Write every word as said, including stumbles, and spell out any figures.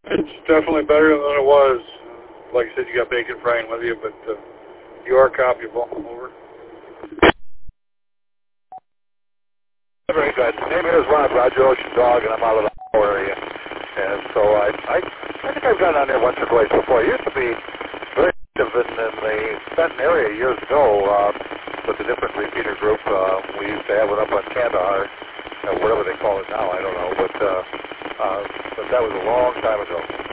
It's definitely better than it was. Like I said, you got bacon frying with you, but uh, you are copyable. Over. Very good. Name here is Rob, Roger Ocean Dog, and I'm out of the area. And so I, I, I think I've gone on there once or twice before. I used to be very active in, in the Fenton area years ago uh, with a different repeater group. Uh, we used to have it up on Kandahar, uh, whatever they call it now, I don't know. But, uh, uh, but that was a long time ago.